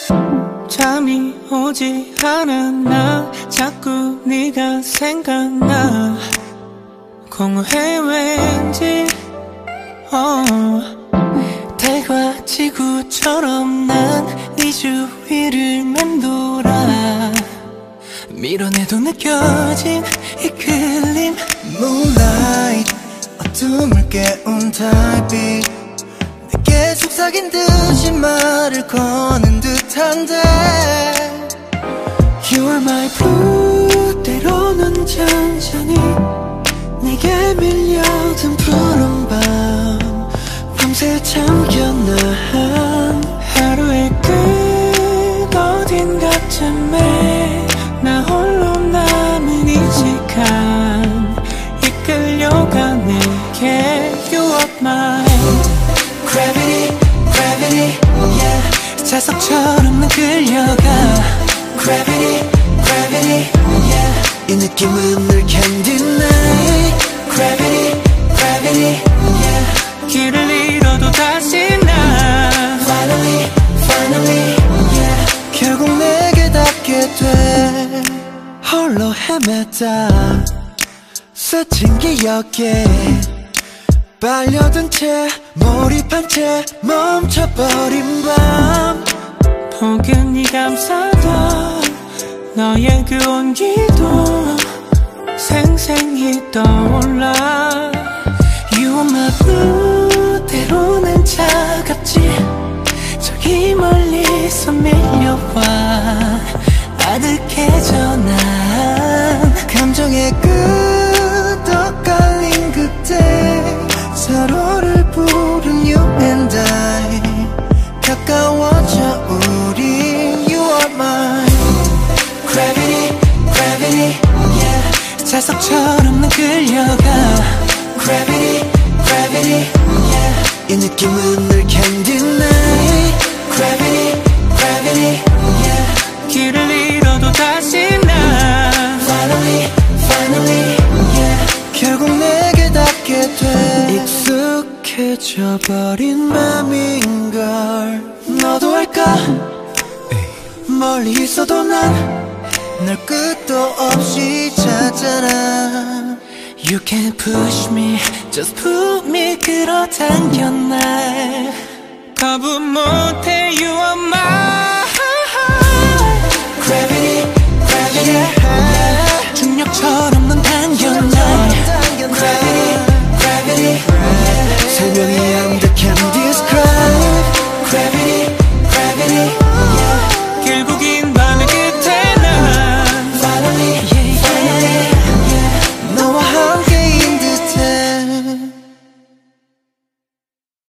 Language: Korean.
잠이 오지 않아 나 자꾸 네가 생각나 공허해 왠지 대과지구처럼 난 네 주위를 맴돌아 밀어내도 느껴진 이끌림 Moonlight 어둠을 깨운 달빛 내게 속삭인 듯이 말을 거는 듯한데 You are my blue 때로는 천천히 내게 밀려든 푸른 밤 밤새 잠겨난 하루의 끝 어딘가쯤에 나 홀로 남은 이 시간 이끌려가 내게 You are my Gravity, gravity, yeah 자석처럼 난 끌려가 Gravity, gravity, yeah 이 느낌은 늘 candy night Gravity, gravity, yeah 길을 잃어도 다시 난 Finally, finally, yeah 결국 내게 닿게 돼 홀로 헤맸다 스친 기억에 빨려든 채 몰입한 채 멈춰버린 밤 포근히 감싸던 너의 그 온기도 생생히 떠올라 You are my blue 때로는 차갑지 저기 멀리서 밀려와 아득해져 난 감정의 끝 엇갈린 그때 서로를 부른 you and I 가까워져 우리 You are my Gravity, gravity, yeah 자석처럼 난 끌려가 Gravity, gravity, yeah 이 느낌은 늘 candy night Gravity, gravity, yeah 길을 잃어도 다시 난 Finally, finally, yeah 결국 내게 닿게 돼 익숙해져 버린 맘인걸 너도 알까 멀리 있어도 난 널 끝도 없이 찾잖아 You can't push me, just put me 끌어당겨 날 거부 못해 You are mine